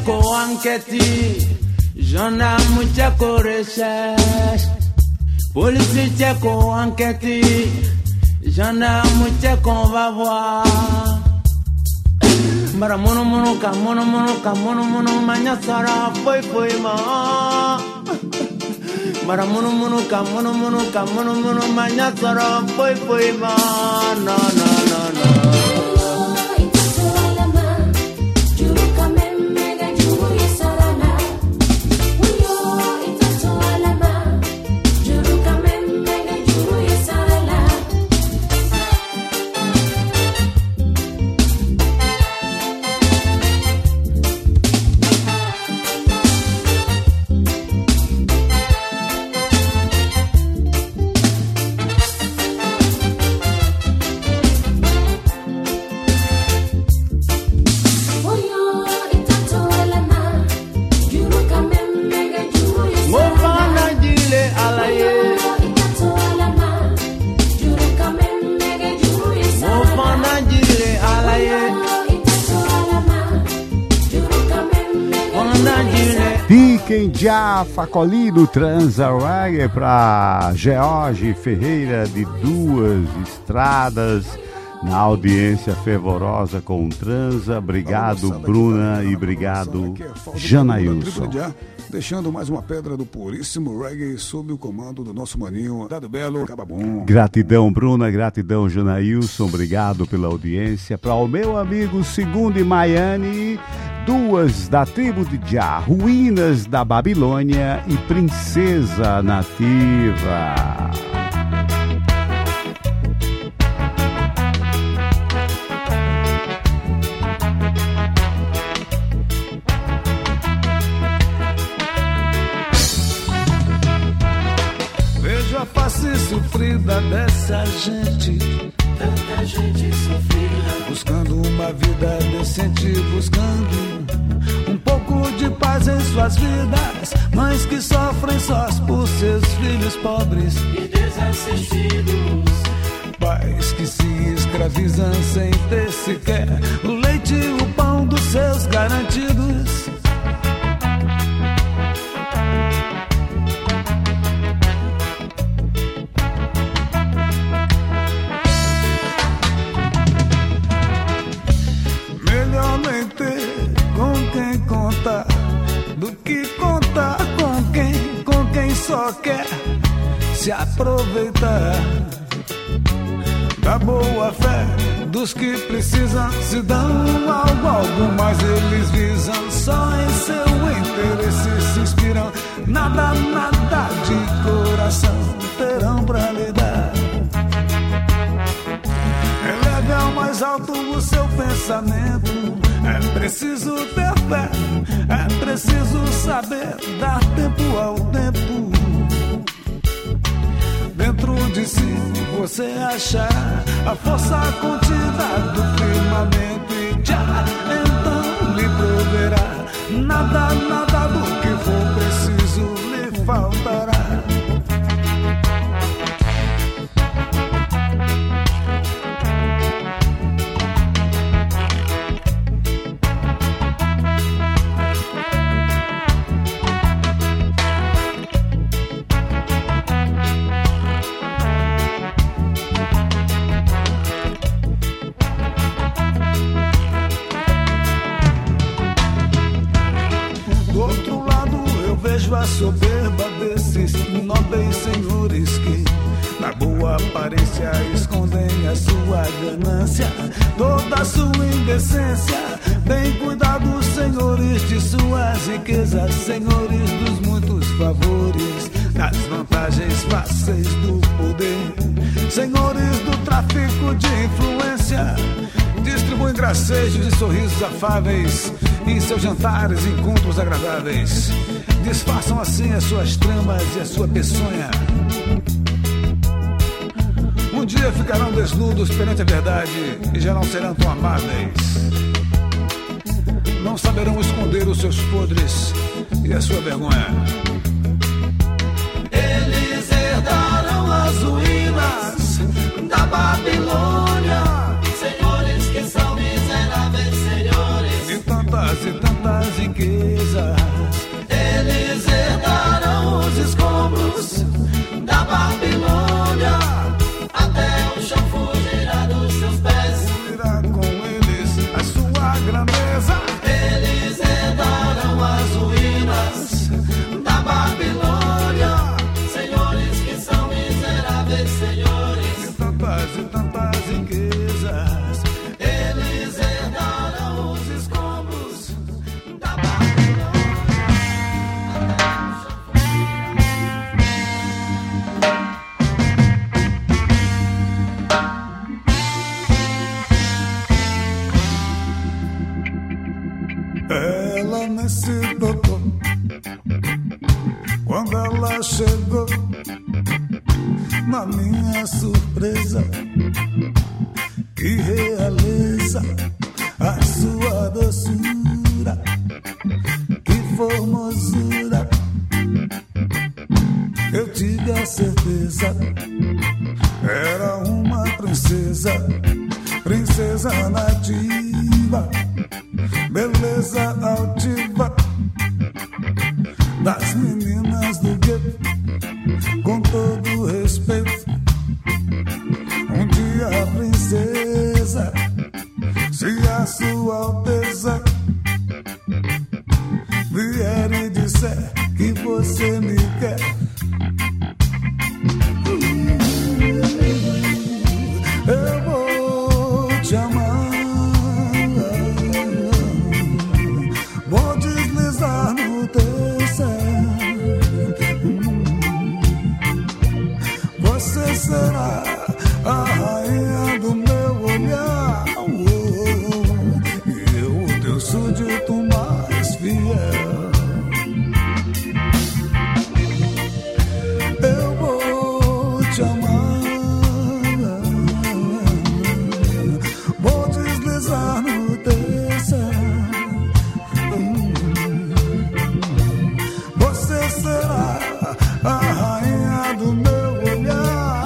muchako anketi, jona muchako research. Police chako anketi, jona muchako va voir. Mara mono mono ka manya sara foi ma. Mara mono mono ka manya sara foi ma. No. Fiquem já, Facolino Transa Reggae para George Ferreira de Duas Estradas, na audiência fervorosa com Transa. Obrigado, Bruna, e obrigado, Janailson. Deixando mais uma pedra do puríssimo reggae sob o comando do nosso maninho Dado Belo Cababom. Gratidão, Bruna, gratidão, Janailson, obrigado pela audiência. Para o meu amigo Segundo e Maiane, Duas da tribo de Jah, Ruínas da Babilônia e Princesa Nativa. Vejo a face sofrida dessa gente, tanta gente sofrida, buscando uma vida decente, buscando um pouco de paz em suas vidas. Mães que sofrem sós por seus filhos pobres e desassistidos, pais que se escravizam sem ter sequer o leite e o pão dos seus garantidos. Do que contar com quem só quer se aproveitar da boa fé dos que precisam, se dão algo, mas eles visam só em seu interesse, se inspiram, nada de coração terão pra lhe dar. Eleve ao mais alto o seu pensamento. É preciso ter fé, é preciso saber dar tempo ao tempo. Dentro de si você achará a força contida do firmamento e já então lhe proverá. Nada do que for preciso lhe faltará. A soberba desses nobres senhores que na boa aparência escondem a sua ganância, toda a sua indecência. Bem cuidado, senhores de suas riquezas, senhores dos muitos favores, das vantagens fáceis do poder, senhores do tráfico de influência. Distribuem gracejos e sorrisos afáveis em seus jantares e encontros agradáveis. Disfarçam assim as suas tramas e a sua peçonha. Um dia ficarão desnudos perante a verdade e já não serão tão amáveis. Não saberão esconder os seus podres e a sua vergonha. Eles herdarão as ruínas da Babilônia, senhores que são miseráveis senhores, e tantas riquezas Ela nem se tocou quando ela chegou, na minha surpresa, que realeza a sua doçura, que formosura. Eu tive a certeza, era uma princesa, princesa nativa, beleza altiva das meninas do gueto, com todo respeito. Um dia a princesa, se a sua alteza vier e disser que você me quer, eu vou te amar, vou deslizar no teu céu, você será a rainha do meu olhar, e eu o teu súdito mais fiel. Eu vou te amar, vou deslizar no teu céu, você será a rainha do meu olhar,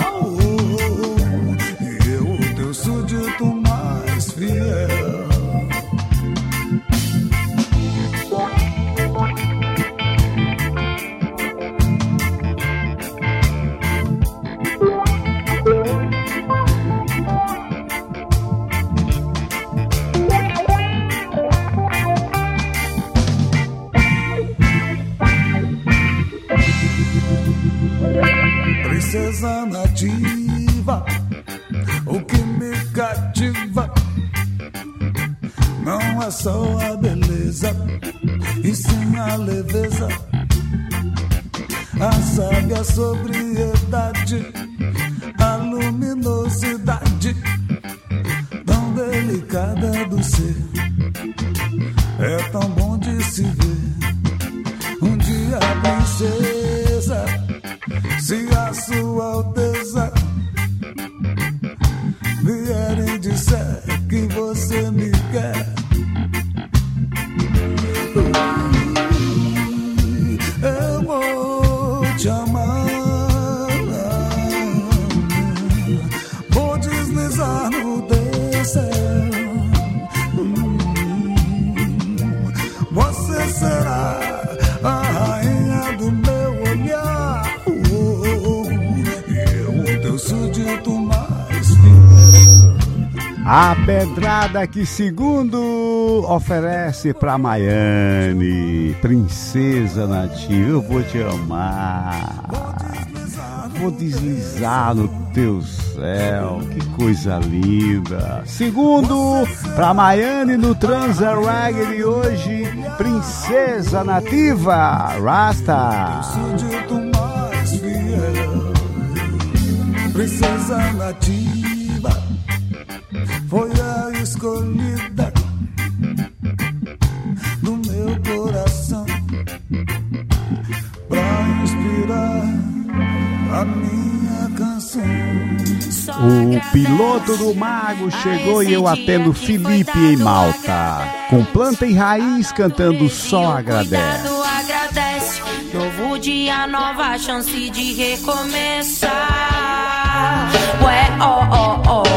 e eu o teu súdito mais fiel. Princesa nativa, o que me cativa não é só a beleza, e sim a leveza, a sábia sobriedade, a luminosidade tão delicada do ser. É tão bom de se ver. Um dia a princesa, se a sua alteza vier e disser que você me quer, eu vou te amar, vou deslizar no teu céu, você será a rainha do meu olhar, e eu o teu súdito mais fiel. A pedrada que Segundo oferece pra Maiane, princesa nativa, eu vou te amar, vou deslizar no teu céu, que coisa linda. Segundo pra Maiane no Transa Reggae de hoje, princesa nativa, Rasta. Súdito mais fiel, princesa nativa, foi a escolhida do meu coração pra inspirar a minha canção. O piloto do Mago chegou e eu atendo Felipe em Malta, com Planta e Raiz cantando Só Agradece. Agradece, novo dia, nova chance de recomeçar. Ué, ó, ó, ó.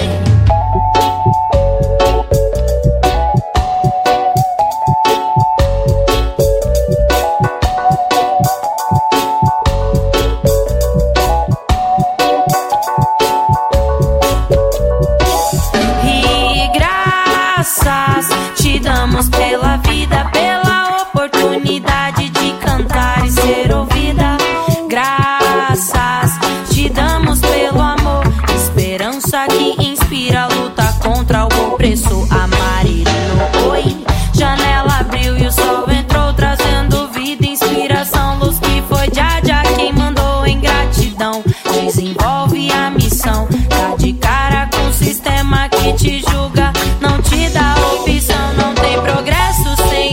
Te damos pela vida, pela oportunidade de cantar e ser ouvida. Graças te damos pelo amor, esperança que inspira a luta contra o opressor. Amarelo, oi, janela abriu e o sol entrou, trazendo vida, inspiração, luz que foi Jaja quem mandou em gratidão. Desenvolve a missão, tá de cara com o sistema que te julga, não te dá opção. Não tem progresso sem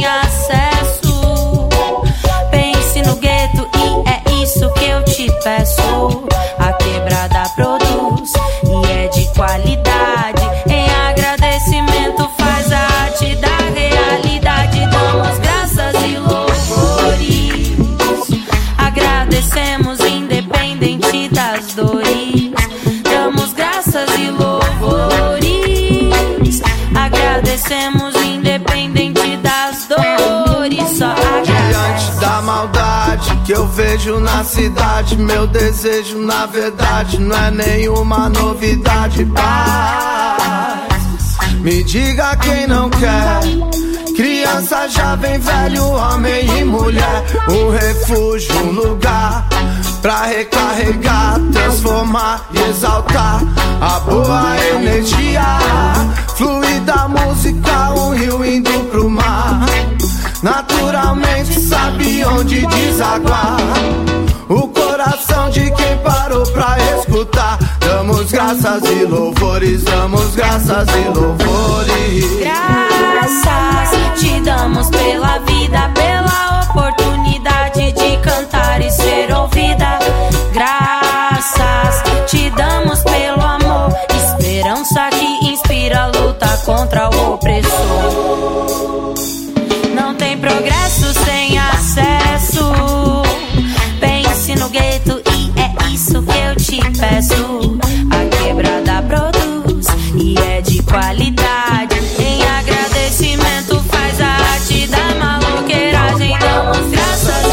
que eu vejo na cidade. Meu desejo, na verdade, não é nenhuma novidade. Paz, me diga quem não quer. Criança, jovem, velho, homem e mulher. Um refúgio, um lugar pra recarregar, transformar e exaltar a boa energia. Flui da música, um rio indo pro mar. Naturalmente sabe onde desaguar. O coração de quem parou pra escutar. Damos graças e louvores, damos graças e louvores. Graças te damos pela vida, pela oportunidade de cantar e ser ouvida. Graças te damos pelo amor, esperança que inspira a luta contra o opressor. Não tem progresso sem acesso. Pense no gueto e é isso que eu te peço. A quebrada produz e é de qualidade. Em agradecimento faz a arte da maloqueiragem. Damos graças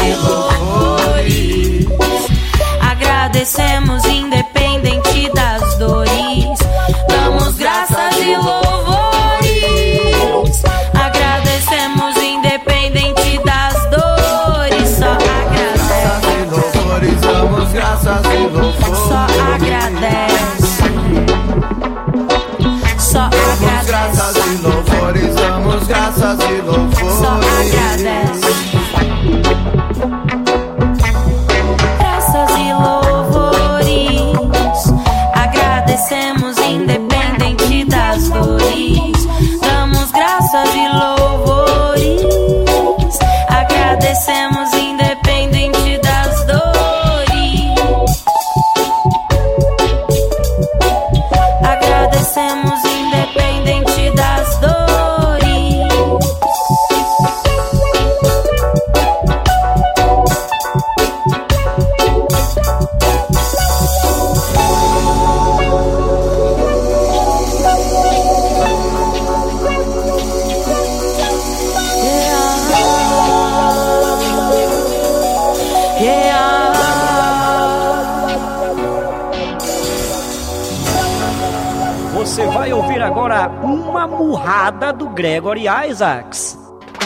e louvores. Agradecemos independente das dores. Damos graças e louvores. Agradecemos independente das dores. Só agradece. Damos graças e louvores. Só agradece. Só agradece. Graças e louvores, damos graças e louvores. Só agradece. Graças e louvores. Agradecemos independente das dores. Damos graças e louvores. Agradecemos independente das dores. Agradecemos independente das dores. Você vai ouvir agora uma murrada do Gregory Isaacs.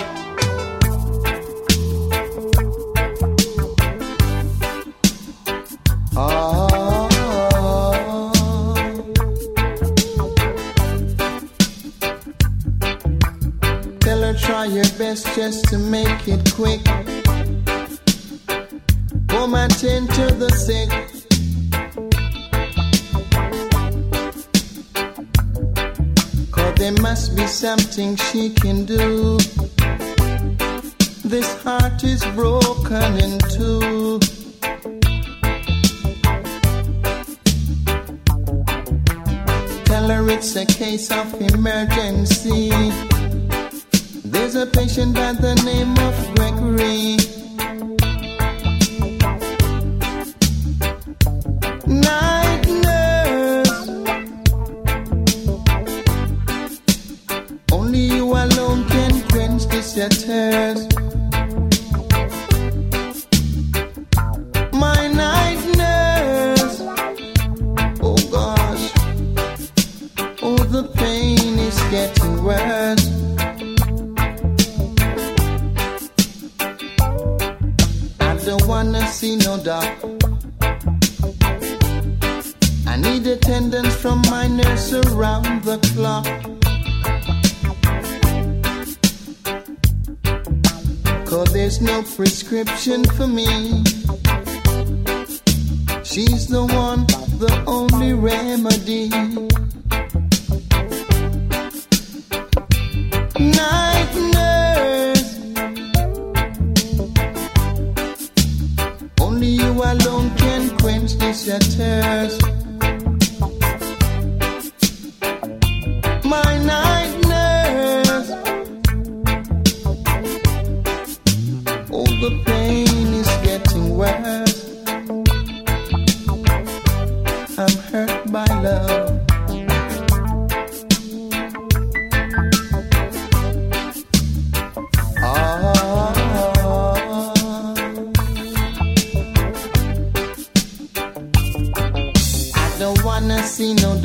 Tell her try your best just to make it quick. Come and tend to the sick. There must be something she can do. This heart is broken in two. Tell her it's a case of emergency. There's a patient by the name of Gregory. Night nurse, only you alone can quench this thirst. My night nurse, oh gosh, oh the pain is getting worse. I don't wanna see no doc. I need attendance from my nurse around the clock. Cause there's no prescription for me. She's the one, the only remedy. Night nurse, only you alone can quench this thirst. My night nurse, oh the pain is getting worse. I'm hurt by love.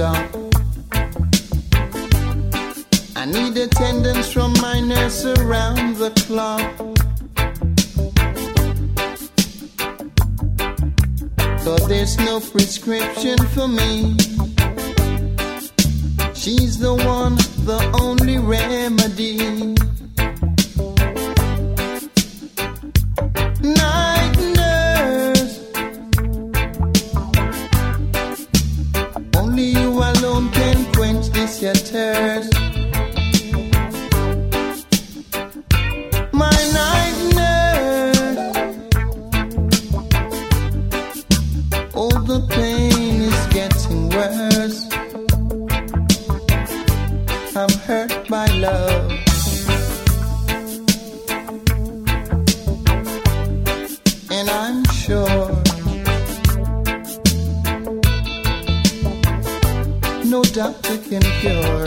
stop. I need attendance from my nurse around the clock. But there's no prescription for me. She's the one, the only remedy. Night nurse, only you alone can quench this your thirst. My night nurse, all the pain is getting worse. I'm hurt by love. And I'm sure no doctor can cure.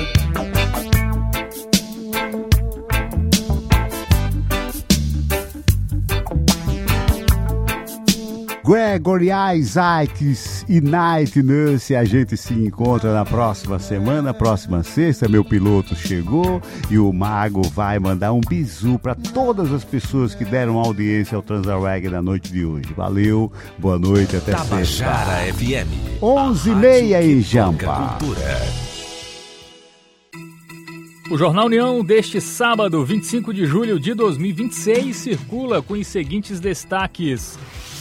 Gregory Isaacs e Night Nurse, a gente se encontra na próxima semana, próxima sexta. Meu piloto chegou e o Mago vai mandar um bisu para todas as pessoas que deram audiência ao Transa Reggae na noite de hoje. Valeu, boa noite, até sexta. Tabajara FM 11h30 em Jampa. O Jornal União deste sábado, 25 de julho de 2026, circula com os seguintes destaques.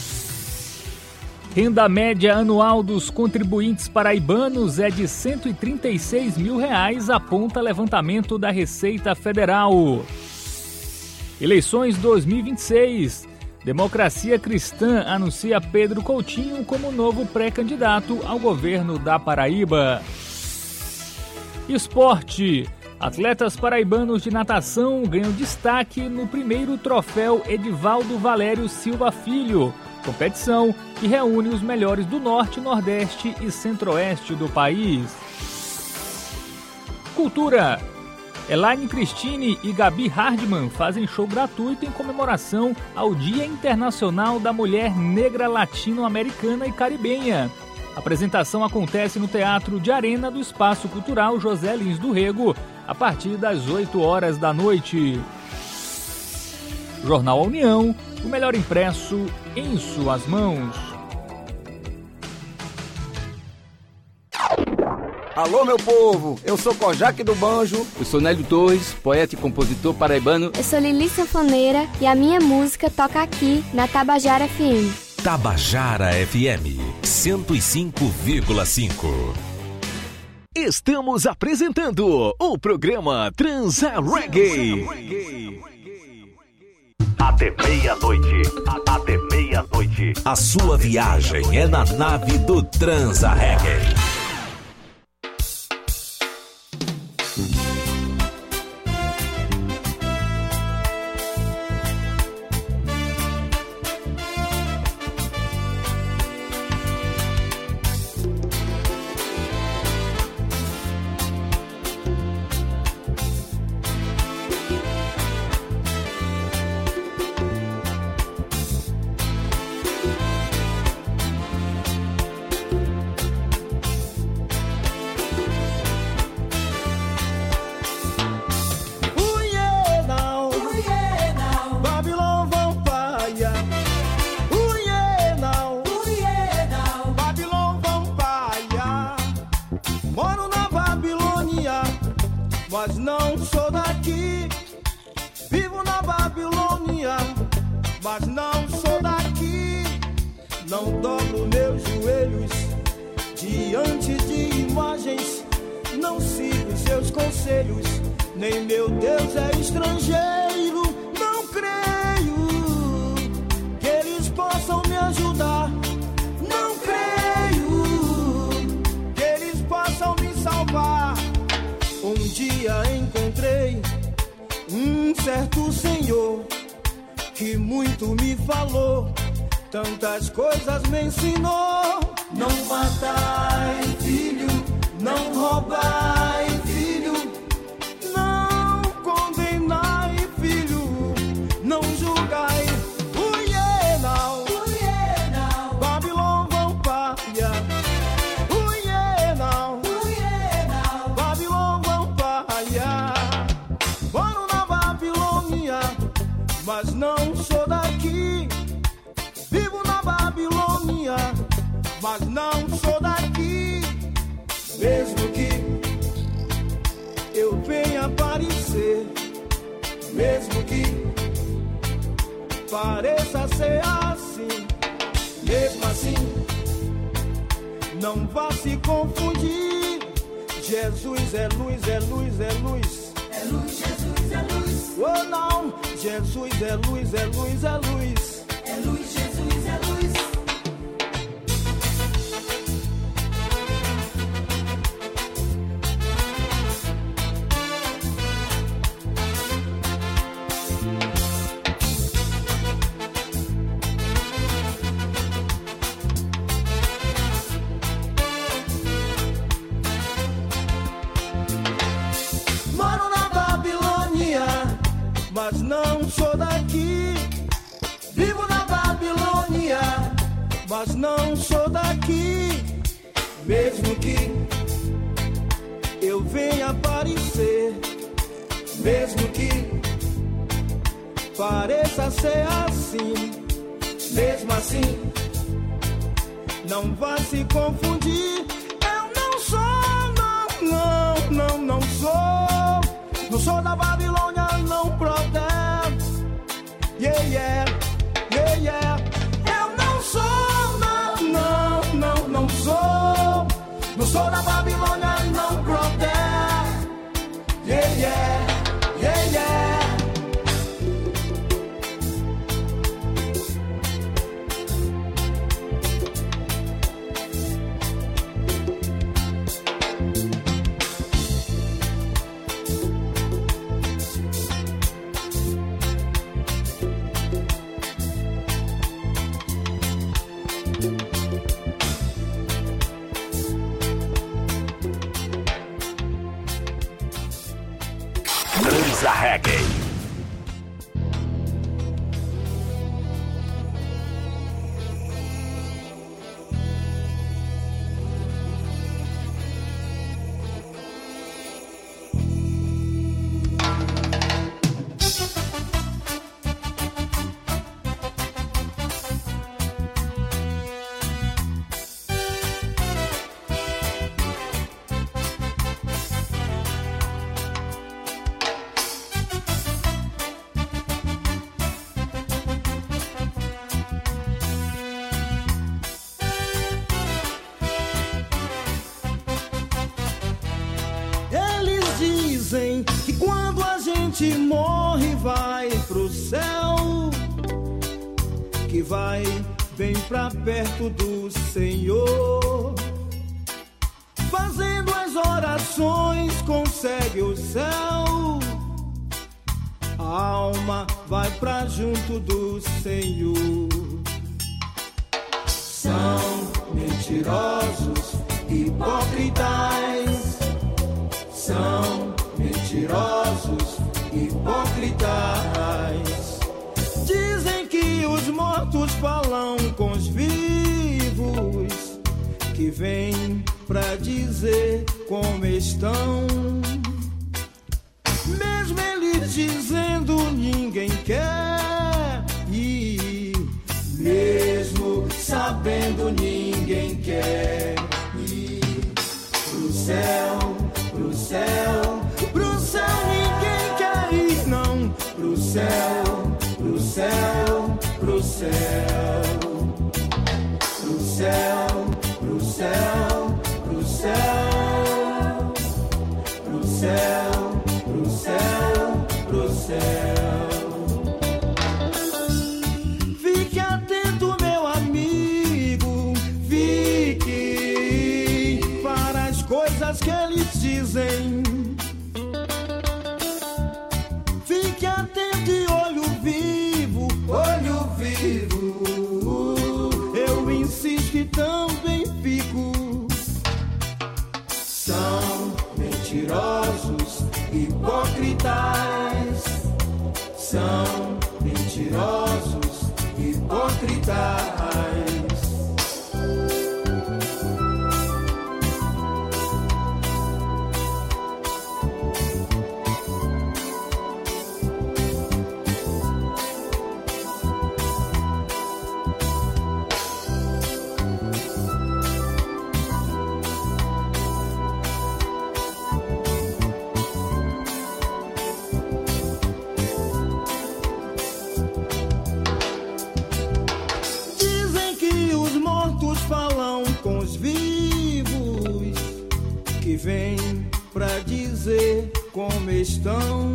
Renda média anual dos contribuintes paraibanos é de R$ 136 mil, aponta levantamento da Receita Federal. Eleições 2026. Democracia Cristã anuncia Pedro Coutinho como novo pré-candidato ao governo da Paraíba. Esporte. Atletas paraibanos de natação ganham destaque no primeiro troféu Edivaldo Valério Silva Filho, competição que reúne os melhores do Norte, Nordeste e Centro-Oeste do país. Cultura. Elaine Cristine e Gabi Hardman fazem show gratuito em comemoração ao Dia Internacional da Mulher Negra Latino-Americana e Caribenha. A apresentação acontece no Teatro de Arena do Espaço Cultural José Lins do Rego, a partir das 8 horas da noite. Jornal A União, o melhor impresso em suas mãos. Alô, meu povo, eu sou Kojak do Banjo. Eu sou Nélio Torres, poeta e compositor paraibano. Eu sou Lili Sanfoneira e a minha música toca aqui na Tabajara FM. Tabajara FM 105,5. Estamos apresentando o programa Transa Reggae. Até meia-noite. Até meia-noite. A sua viagem é na nave do Transa Reggae. Mas não sou daqui, vivo na Babilônia, mas não sou daqui. Não dobro meus joelhos diante de imagens, não sigo seus conselhos, nem meu Deus é estrangeiro. Não creio que eles possam me ajudar, não creio que eles possam me salvar. Um dia encontrei um certo senhor que muito me falou, tantas coisas me ensinou. Não matai, filho, não roubai, filho, não condenai, filho, não julgai. Uienau, Babilônia vão paia. Uienau, eu venha aparecer, mesmo que pareça ser assim, mesmo assim, não vá se confundir. Jesus é luz, é luz, é luz. É luz, Jesus é luz. Oh não, Jesus é luz, é luz, é luz. É luz, Jesus é luz. Mas não sou daqui. Vivo na Babilônia, mas não sou daqui. Mesmo que eu venha aparecer, mesmo que pareça ser assim, mesmo assim, não vá se confundir. Eu não sou, não sou. Não sou da Babilônia, não protege. Yeah, yeah, yeah, yeah. Eu não sou, não sou. Não sou da Babilônia, não protege. Yeah, yeah, yeah, yeah. Transa Reggae. Dizem que quando a gente morre vai pro céu, que vai bem pra perto do Senhor. Fazendo as orações consegue o céu, a alma vai pra junto do Senhor. São mentirosos, hipócritas. São mentirosos, hipócritas. Dizem que os mortos falam com os vivos, que vêm pra dizer como estão. Mesmo eles dizendo ninguém quer ir, mesmo sabendo ninguém quer ir pro céu. Pro céu, pro céu ninguém quer ir, não. Pro céu, pro céu, pro céu. Pro céu, pro céu, pro céu. Pro céu, pro céu, pro céu. Fique atento, meu amigo, fique para as coisas que eles dizem. Fique atento e olho vivo, olho vivo. Eu insisto e também fico. São mentirosos, hipócritas. São mentirosos, hipócritas. dizer como estão.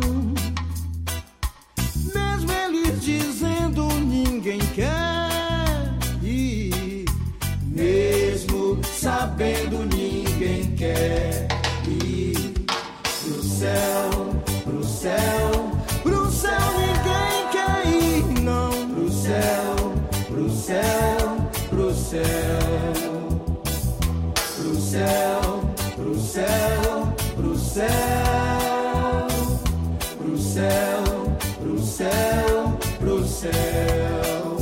Mesmo eles dizendo ninguém quer ir, mesmo sabendo ninguém quer ir pro céu, pro céu, pro céu ninguém quer ir, não, pro céu, pro céu, pro céu, pro céu, pro céu, pro céu, pro céu, pro céu, pro céu.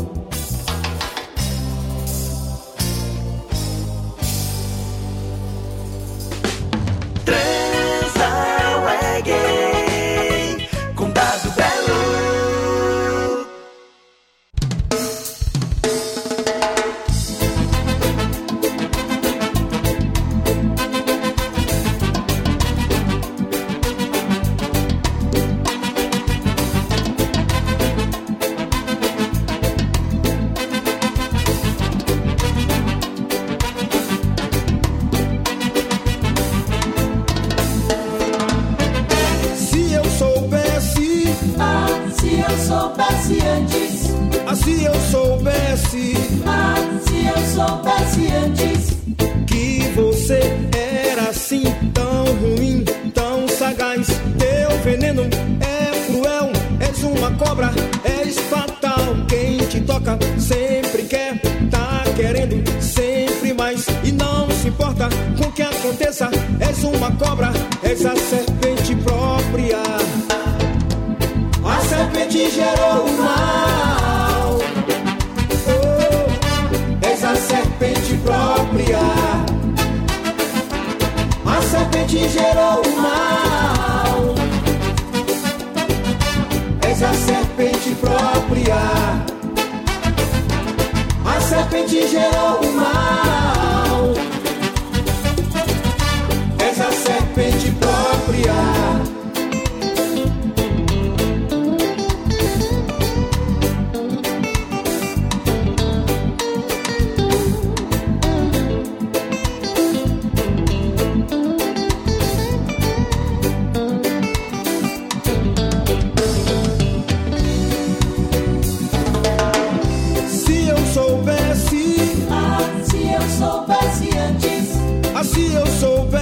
Transa Reggae com Dado Belo. Se eu soubesse, se eu soubesse antes, que você era assim tão ruim, tão sagaz. Teu veneno é cruel, és uma cobra, és fatal. Quem te toca sempre quer, tá querendo sempre mais e não se importa com o que aconteça. És uma cobra, és a serpente própria. A serpente gerou o mal. És a serpente própria. A serpente gerou o mal. És a serpente própria. A serpente gerou o mal. És a serpente própria. Se eu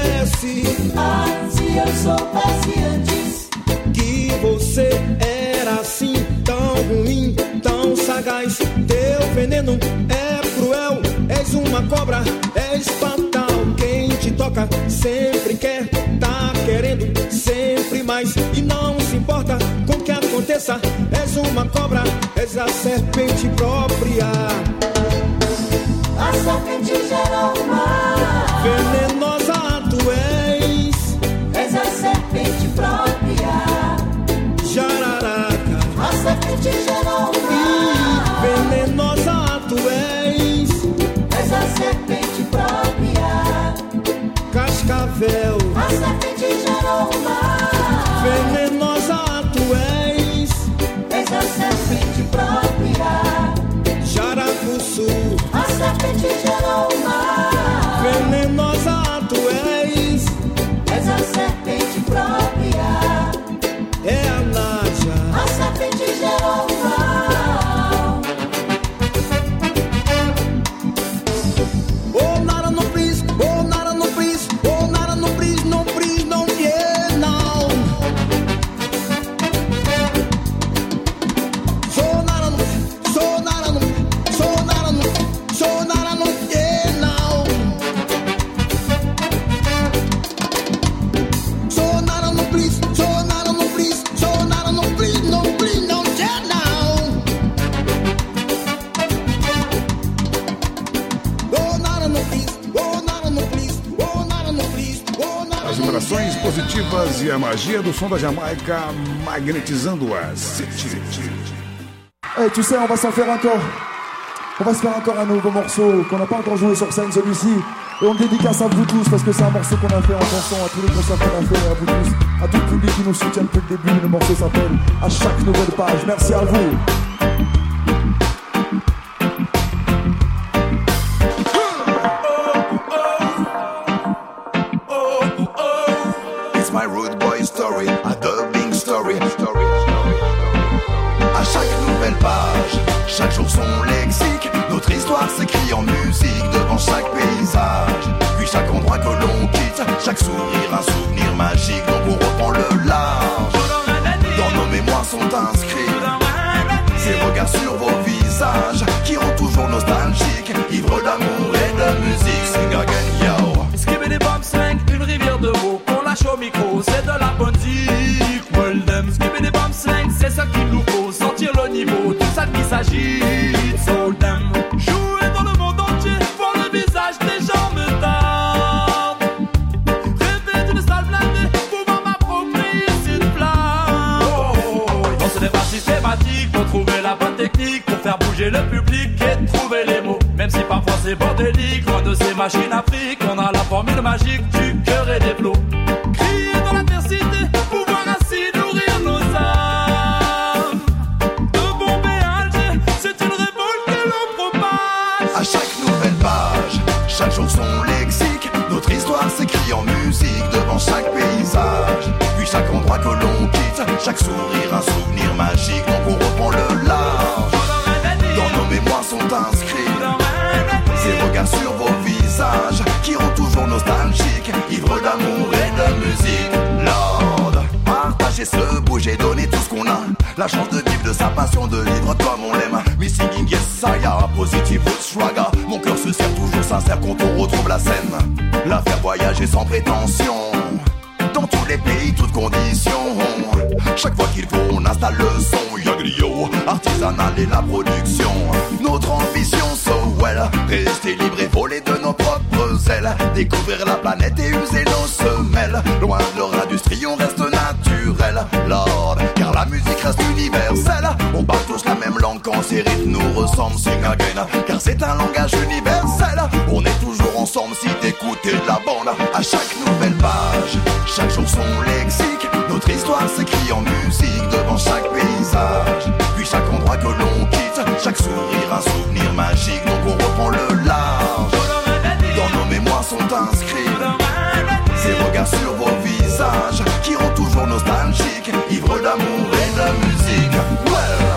soubesse antes que você era assim tão ruim, tão sagaz. Teu veneno é cruel, és uma cobra, és fatal. Quem te toca sempre quer, tá querendo sempre mais e não se importa com o que aconteça. És uma cobra, és a serpente própria. A serpente gerou o mal. Venenosa tu és. És a serpente própria. Jararaca. A serpente gerou o mal. Venenosa tu és. És a serpente própria. Cascavel. A serpente gerou o mal. Venenosa tu és. És a serpente própria. Jaracuçu. A serpente gerou o mal. Venenosa tu és. És a serpente própria. É a Nádia. A serpente gerou o mal. Oh, nada no please, oh, nada no please, oh, nada no please, não please, não yeah, não. Sou nada no, sou nada no, sou nada no, sou nada no yeah, não. Sou nada no please, sou nada no please, sou nada no please, não please, não yeah, não. Oh, nada no please, oh, nada no please, oh, nada no please, oh, nada. As vibrações positivas e a magia do som da Jamaica magnetizando-as. Hey, tu sais, on va s'en faire encore. On va se faire encore un nouveau morceau qu'on n'a pas encore joué sur scène, celui-ci. Et on le dédicace à vous tous parce que c'est un morceau qu'on a fait en chanson, à tous les concerts qu'on a fait, à vous tous, à tout le public qui nous soutient depuis le début. Le morceau s'appelle À chaque nouvelle page. Merci à vous. It's my root Boy Story, a dubbing story. À chaque nouvelle page, chaque jour son lexique, notre histoire s'écrit en musique devant chaque paysage. Puis chaque endroit que l'on quitte, chaque sourire un souvenir magique, donc on reprend le large. Dans nos mémoires sont inscrits ces regards sur vos visages qui rendent toujours nostalgiques, ivres d'amour et de musique. Sing again, yo. Skibidi Bop Slang, une rivière de mots qu'on lâche au micro, c'est de la bonne zik. Well them, Skibidi Bop Slang, c'est ce qu'il nous faut, sentir le niveau, tout ça qui s'agite. So them, jouer dans le monde entier, voir le visage des gens me tarde. Rêver d'une salle blindée, pouvoir m'approprier cette flamme. Dans ce débat systématique, faut trouver la bonne technique pour faire bouger le public et trouver les mots. Même si parfois c'est bordélique, loin de ces machines afriques, on a la formule magique du cœur et des flots. Crier dans l'adversité, pouvoir ainsi nourrir nos âmes. De Bombay à Alger, c'est une révolte que l'on propage. À chaque nouvelle page, chaque jour son lexique, notre histoire s'écrit en musique devant chaque paysage. Puis chaque endroit que l'on quitte, chaque sourire un souvenir magique, donc on reprend le large. Dans nos mémoires sont inscrits ces regards sur vos visages qui rendent toujours nostalgiques, ivres d'amour et de musique. Lord, partager, se bouger, donner tout ce qu'on a, la chance de vivre de sa passion, de vivre comme on l'aime. Me singing yes saya, positive swagger. Mon cœur se serre toujours sincère quand on retrouve la scène. La faire voyager sans prétention, dans tous les pays, toutes conditions. Chaque fois qu'il faut, on installe le son. Yagrio, artisanal et la production. Notre ambition, so well, rester libre et voler de nos propres ailes. Découvrir la planète et user nos semelles. Loin de leur industrie, on reste naturel. Lord, car la musique reste universelle. On parle tous la même langue quand ces rythmes nous ressemblent. Sing again, car c'est un langage universel. On est toujours ensemble si t'écoutes de la bande. À chaque nouvelle page, chaque jour son lexique, notre histoire s'écrit en musique devant chaque paysage. Puis chaque endroit que l'on quitte, chaque sourire un souvenir magique, donc on reprend le large. Dans nos mémoires sont inscrits ces regards sur vos visages qui rendent toujours nostalgiques, ivres d'amour et de musique. Well.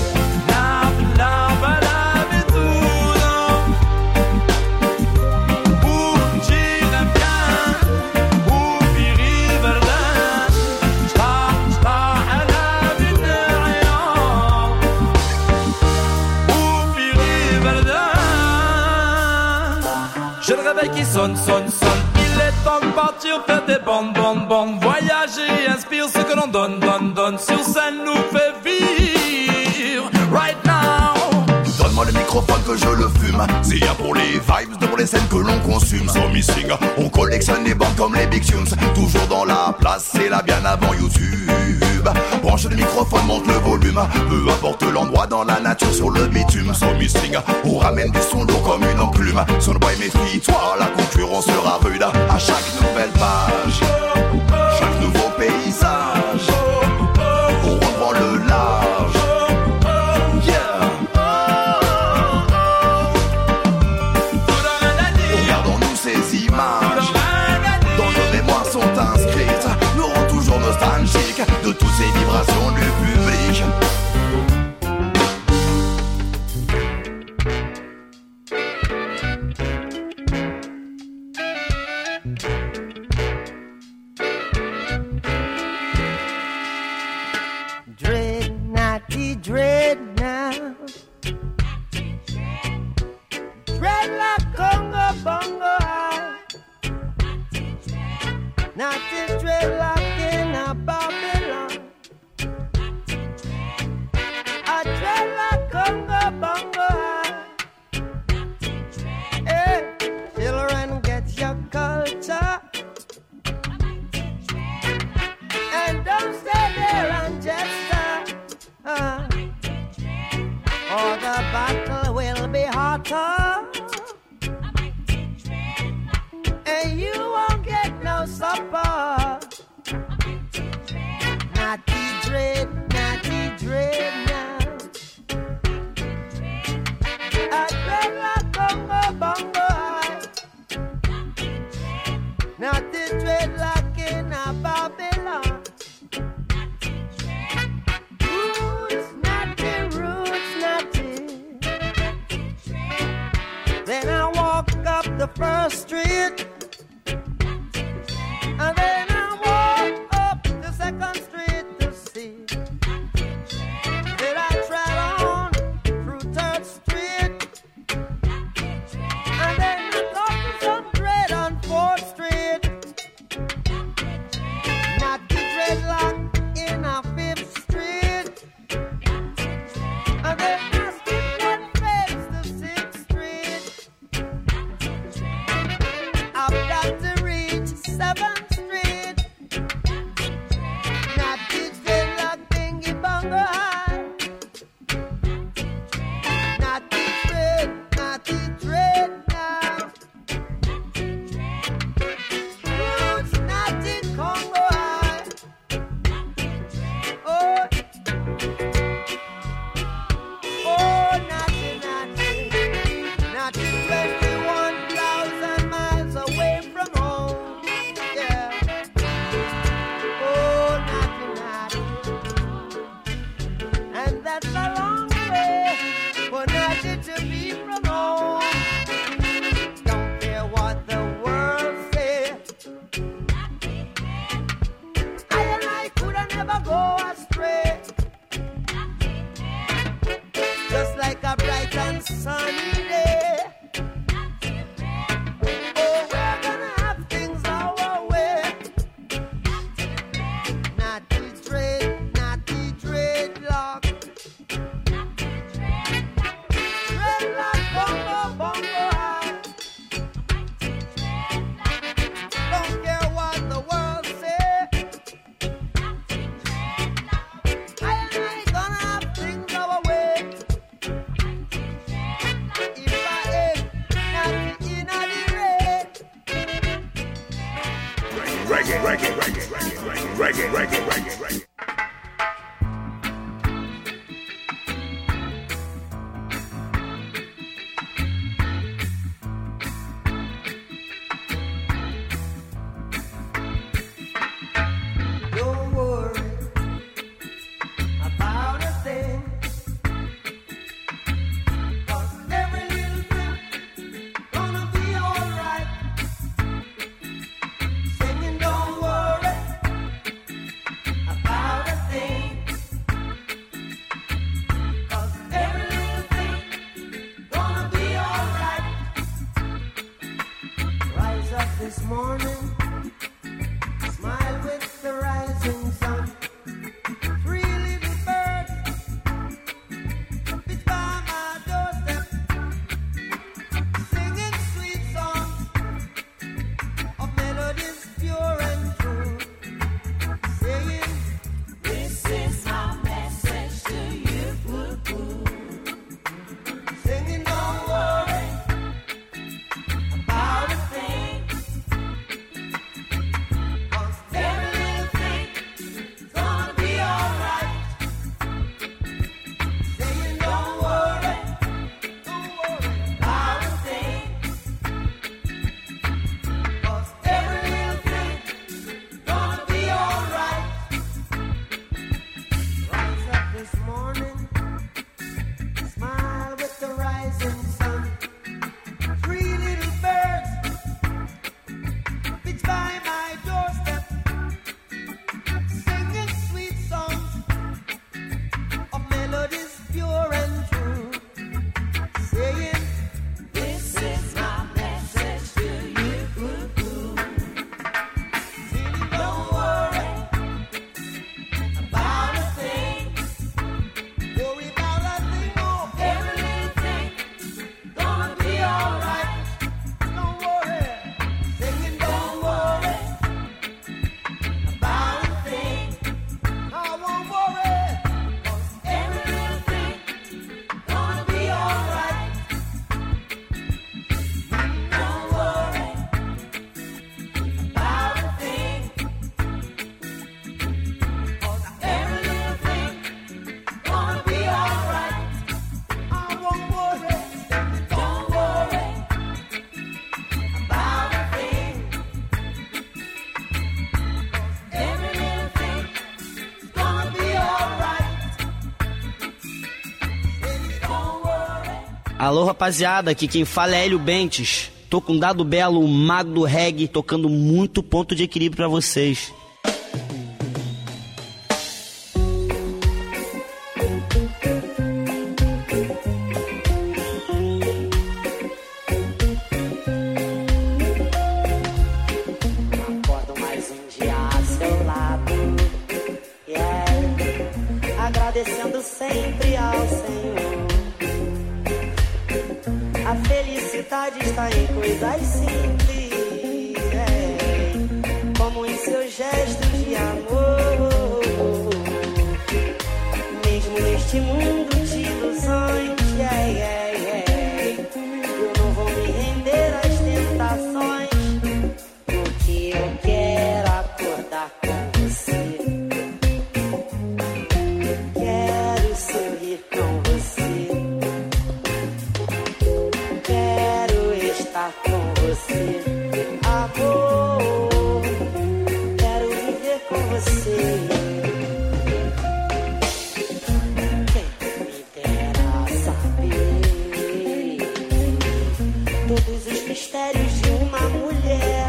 J'ai le réveil qui sonne. Il est temps de partir faire des bandes. Voyager, inspire ce que l'on donne. Sur scène nous fait vivre. Right now. Donne-moi le microphone que je le fume. C'est bien pour les vibes, pour les scènes que l'on consume. So missing, on collectionne les bandes comme les big tunes. Toujours dans la place, c'est là bien avant YouTube. Branche le microphone, monte le volume. Peu importe l'endroit dans la nature, sur le bitume. So missing, on ramène du son lourd comme une enclume. Soundboy, méfie-toi, la concurrence sera rude. À chaque nouvelle page, chaque nouveau paysage, on reprend le large. Regardons-nous ces images, dans nos mémoires sont inscrites, nous rend toujours nostalgiques de toutes ces vibrations du public. first street, and then I walked up the second street to see. Then I tread on through Third Street, and then I got to some dread on Fourth Street. Not the dreadlock in a Fifth Street, and then I skipped one face to Sixth Street. I've got to reach 7th Street. Not the dreadlock thingy bongo high. Not the dread now. Roots not in Congo high. Oh, naughty, 21,000 miles away from home. Yeah. Oh, naughty. And that's a long way for naughty to be from home. Don't care what the world say. I and I could never go astray. Just like a bright and sunny day. Oh, we're gonna have things our way. Not the dreadlock. Dreadlock, bongo high. Don't care what the world say. I and I gonna have things our way. If I ain't not in a red. Reggae. Don't worry about a thing, 'cause every little thing gonna be alright. Singing, don't worry about a thing, 'cause every little thing gonna be alright. Rise up this morning, smile with the rising sun. 3 little birds pitch by my doorstep, singing sweet songs of melodies pure and true, saying, "This is my message to you." Singing, don't worry about a thing, 'cause every little thing is gonna be alright. Saying, don't worry about a thing, 'cause every little thing is gonna be alright. Rise up this morning, smile with the rising sun. 3 little birds pitch by my doorstep, singing sweet songs of melodies pure and true, saying, "This is my message to you." Saying, don't worry about a thing. Worry about a thing, oh, every little thing gonna be alright. Don't worry. Singing, don't worry about a thing. I won't worry, 'cause every little thing gonna be alright. Don't worry about a thing, 'cause every little thing gonna be alright. I won't worry. Don't worry about a thing, 'cause every little thing gonna be alright. Don't worry. Alô, rapaziada, aqui quem fala é Hélio Bentes. Tô com Dado Belo, o mago do reggae, tocando muito ponto de equilíbrio pra vocês. Acordo mais um dia a seu lado, agradecendo sempre ao Senhor. A felicidade está em coisas simples, como em seus gestos de amor. Mesmo neste mundo de ilusões, eu não vou me render às tentações, porque eu quero acordar com você. Quero sorrir com você. Quero estar com você, amor. Quero viver com você. Quem me dera saber todos os mistérios de uma mulher,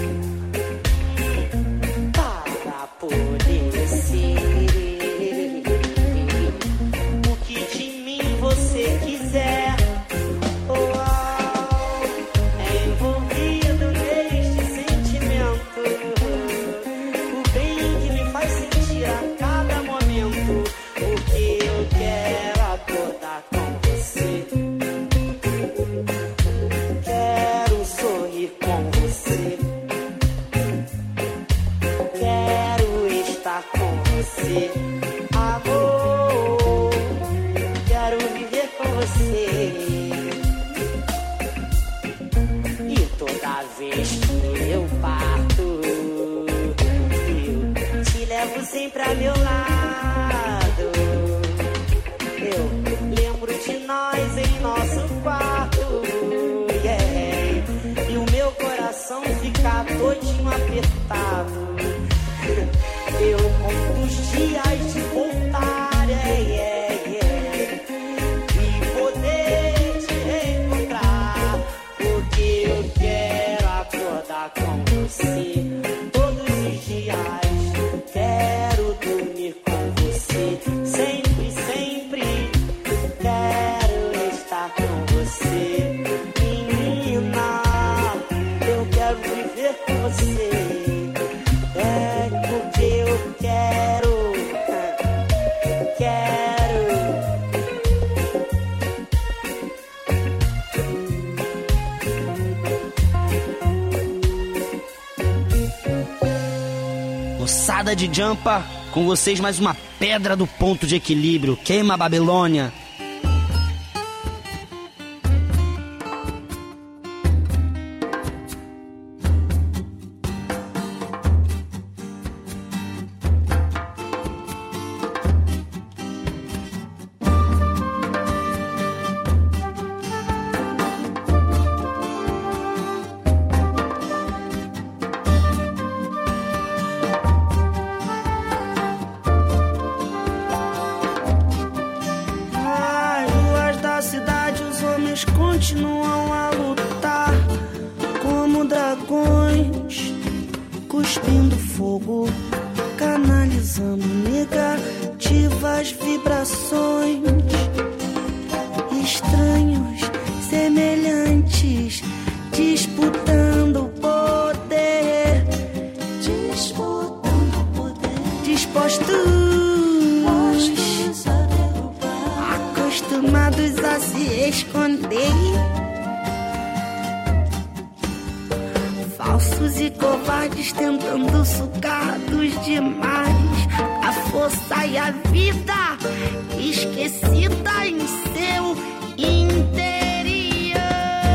para poder ser o que de mim você quiser. Envolvido neste sentimento, o bem que me faz sentir a cada momento, porque eu quero acordar com você. Quero sorrir com você. Quero estar com você, amor. Quero viver com você. E toda vez que eu parto, eu te levo sempre a meu lado. Eu lembro de nós em nosso quarto, e o meu coração fica todinho apertado. Eu conto os dias de voltar, e poder te reencontrar, porque eu quero acordar com você todos os dias. Quero dormir com você sempre, sempre. Quero estar com você, menina. Eu quero viver com você. Porque eu quero. Moçada de Jampa, com vocês mais uma pedra do ponto de equilíbrio. Queima a Babilônia. Continuam a lutar como dragões, cuspindo fogo, canalizando negativas vibrações. Estranhos, semelhantes, disputando poder, dispostos, acostumados a se esconder, falsos e covardes tentando sugados demais a força e a vida esquecida em seu interior.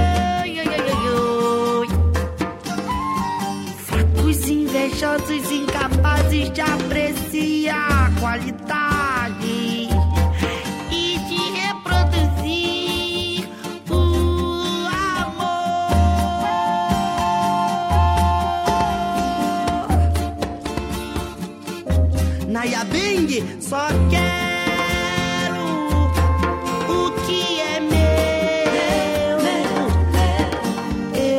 Fracos, invejosos, incapazes de apreciar a qualidade e de reproduzir o amor. Naya Bing, só quero o que é meu.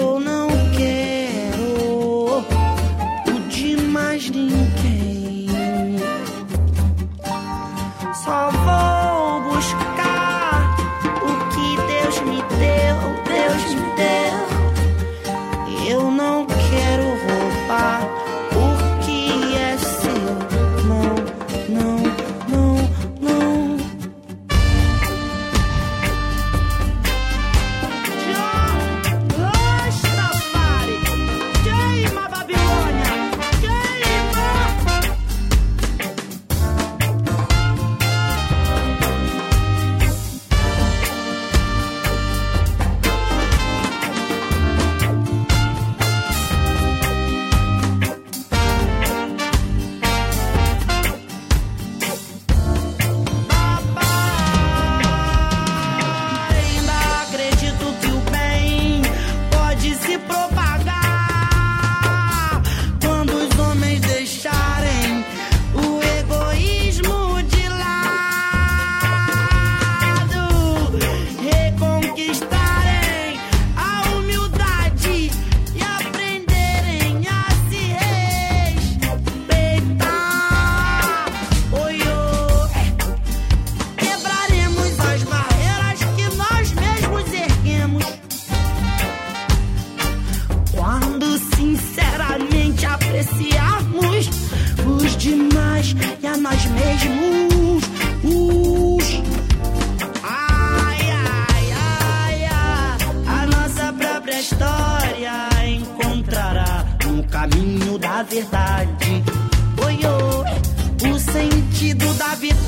verdade. Oi, oi, o sentido da vida.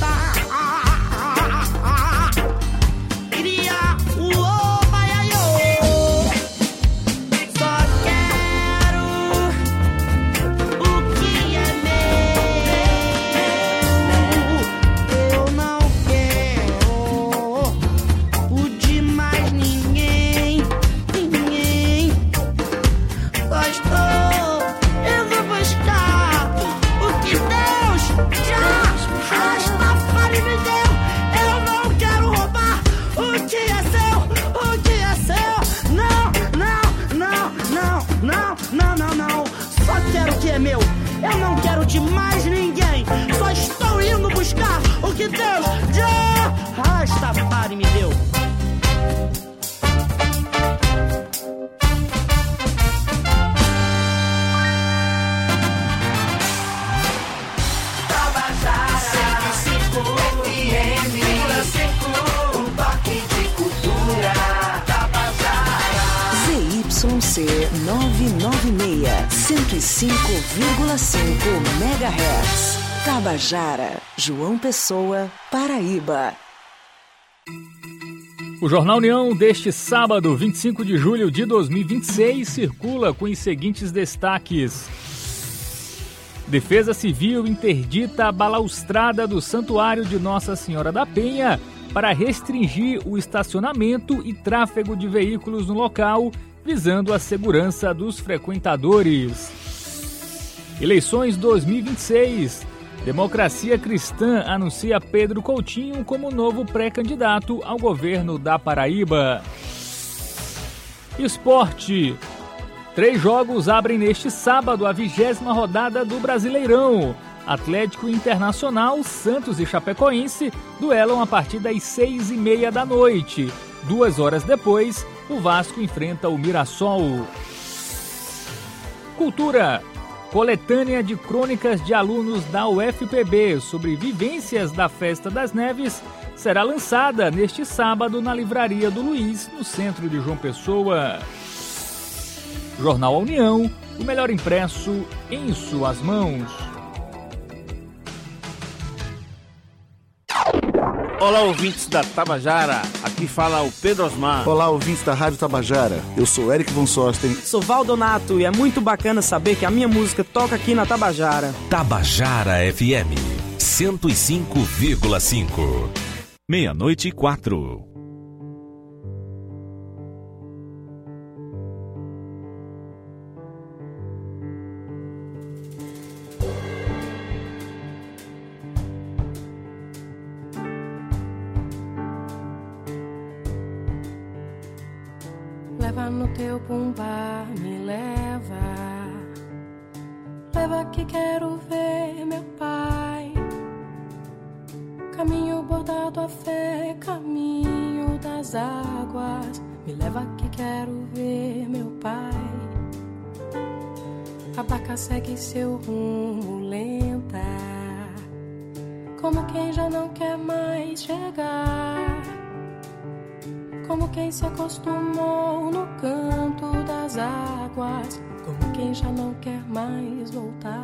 Queria o baiaiô. Só quero o que é meu. Eu não quero o de mais ninguém. Ninguém. Só estou indo buscar o que Deus já Rastafari me deu. Eu não quero roubar o que é seu, o que é seu. Não, não, não, não, não, não, não, não. Só quero o que é meu. Eu não quero de mais ninguém. Só estou indo buscar o que Deus já Rastafari me deu. ZYC 996, 105,5 MHz. Tabajara, João Pessoa, Paraíba. O Jornal União deste sábado, 25 de julho de 2026, circula com os seguintes destaques. Defesa Civil interdita a balaustrada do Santuário de Nossa Senhora da Penha para restringir o estacionamento e tráfego de veículos no local, visando a segurança dos frequentadores. Eleições 2026. Democracia Cristã anuncia Pedro Coutinho como novo pré-candidato ao governo da Paraíba. Esporte. 3 jogos abrem neste sábado a 20ª rodada do Brasileirão. Atlético Internacional, Santos e Chapecoense duelam a partir das 6h30 da noite. 2 horas depois, o Vasco enfrenta o Mirassol. Cultura. Coletânea de crônicas de alunos da UFPB sobre vivências da Festa das Neves será lançada neste sábado na Livraria do Luiz, no centro de João Pessoa. Jornal A União, o melhor impresso em suas mãos. Olá, ouvintes da Tabajara, aqui fala o Pedro Osmar. Olá, ouvintes da Rádio Tabajara, eu sou Eric Von Sosten. Sou Valdonato e é muito bacana saber que a minha música toca aqui na Tabajara. Tabajara FM 105,5. 00:04. Leva no teu bumbá, me leva. Leva que quero ver meu pai. Caminho bordado a fé, caminho das águas. Me leva que quero ver meu pai. A barca segue seu rumo lenta, como quem já não quer mais chegar. Como quem se acostumou no canto das águas, como quem já não quer mais voltar.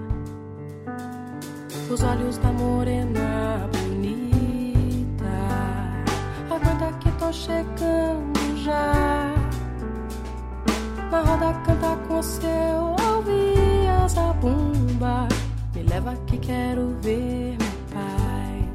Os olhos da morena bonita, aguarda que tô chegando já. Na roda canta com seu ouvir a zabumba. Me leva que quero ver meu pai.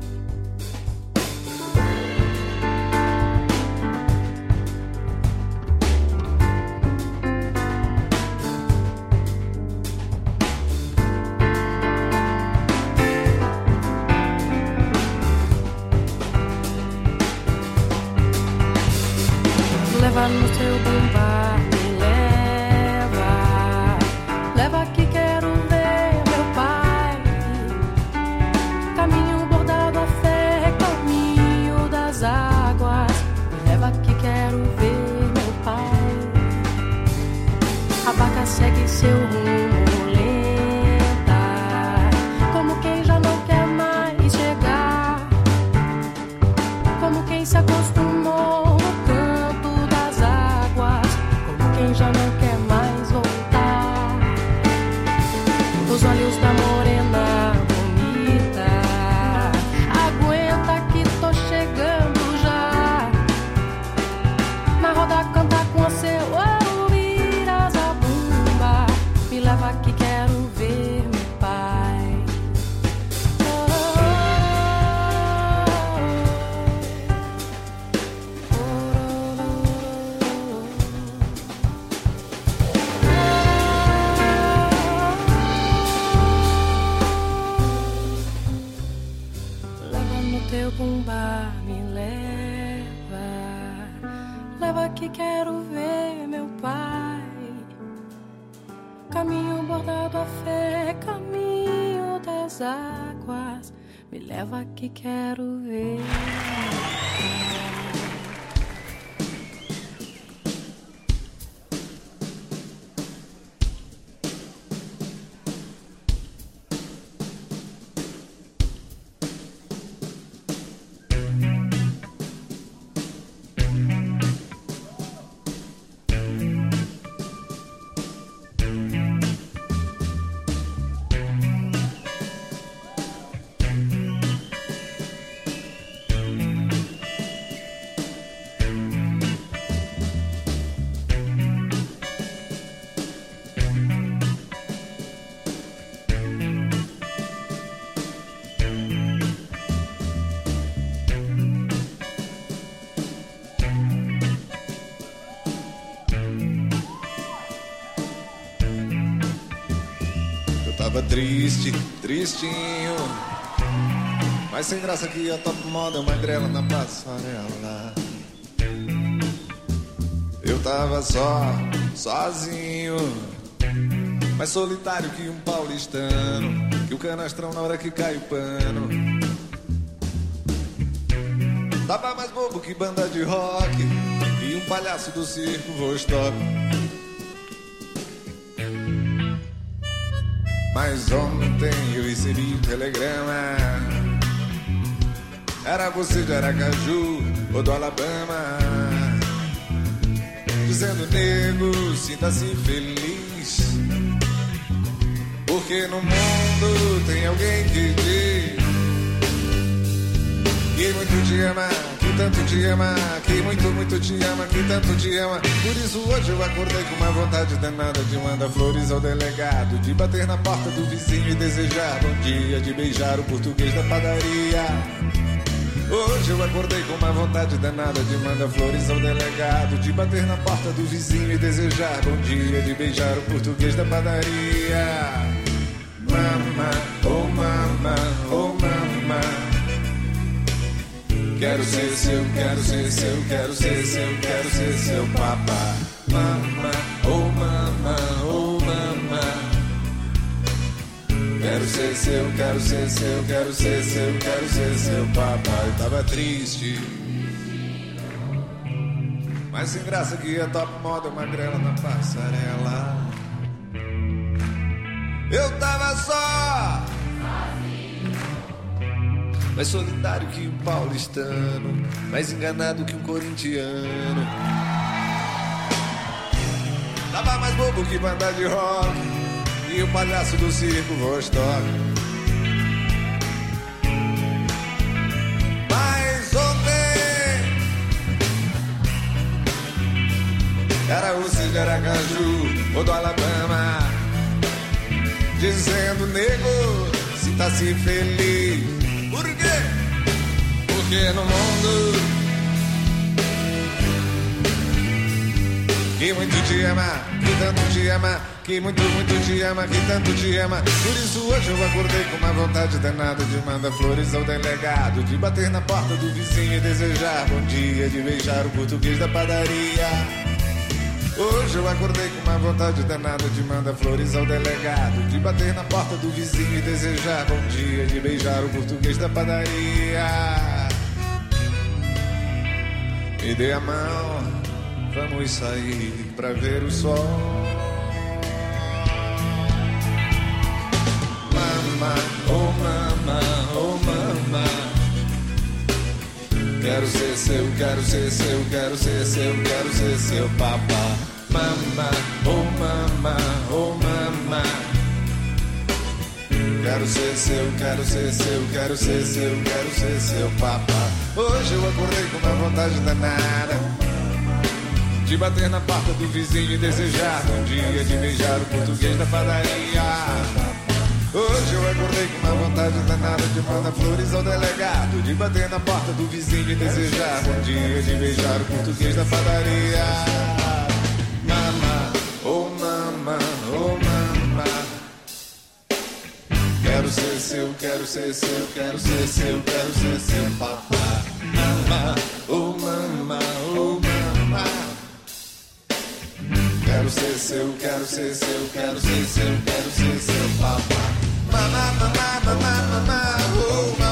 Leva no teu bumbá, me leva. Leva que quero ver meu pai. Caminho bordado a fé, caminho das águas. Me leva que quero ver meu pai. A barca segue seu rumo lenta, como quem já não quer mais chegar. Como quem se acostumou no canto das águas, como quem já não quer mais voltar. teu bumbá me leva que quero ver meu pai. Caminho bordado a fé, caminho das águas, me leva que quero ver. Tava triste, tristinho, mas sem graça que a top moda magrela na passarela. Eu tava sozinho, mais solitário que um paulistano, que o canastrão na hora que cai o pano. Tava mais bobo que banda de rock e um palhaço do circo Vostok. Mas ontem eu recebi um telegrama, era você de Aracaju ou do Alabama, dizendo: nego, sinta-se feliz, porque no mundo tem alguém que diz que muito te ama, que tanto te ama, que muito te ama, que tanto te ama. Por isso hoje eu acordei com uma vontade danada de mandar flores ao delegado, de bater na porta do vizinho e desejar bom dia, de beijar o português da padaria. Hoje eu acordei com uma vontade danada de mandar flores ao delegado, de bater na porta do vizinho e desejar bom dia, de beijar o português da padaria. Mama, oh mama, oh mama, quero ser seu, quero ser seu, quero ser seu, quero ser seu papá. Mama, oh mama, oh mama, quero ser seu, quero ser seu, quero ser seu, quero ser seu papá. Eu tava triste, mas sem graça que a top moda magrela na passarela. Eu tava só, mais solitário que um paulistano, mais enganado que um corintiano. Tava mais bobo que banda de rock e o palhaço do circo Vostok. Mas ontem era você de Aracaju ou do Alabama, dizendo: nego, sinta-se feliz. Por quê? Porque no mundo que muito te ama, que tanto te ama, que muito te ama, que tanto te ama. Por isso hoje eu acordei com uma vontade danada de mandar flores ao delegado, de bater na porta do vizinho e desejar bom dia, de beijar o português da padaria. Hoje eu acordei com uma vontade danada de mandar flores ao delegado, de bater na porta do vizinho e desejar bom dia, de beijar o português da padaria. Me dê a mão, vamos sair pra ver o sol. Mama, oh mama, oh mama, quero ser seu, quero ser seu, quero ser seu, quero ser seu papá. Mama, oh mama, oh mama, quero ser seu, quero ser seu, quero ser seu, quero ser seu papá. Hoje eu acordei com uma vontade danada de bater na porta do vizinho e desejar bom dia, de beijar o português da padaria. Hoje eu acordei com uma vontade danada de mandar flores ao delegado, de bater na porta do vizinho e desejar bom dia, de beijar o português da padaria. Mama, oh mama, oh mama, quero ser seu, quero ser seu, quero ser seu, quero ser seu papá. Mama, oh mama, oh mama. Quero ser seu, quero ser seu, quero ser seu, quero ser seu papá. Mama, mama, mama, mama, oh mama.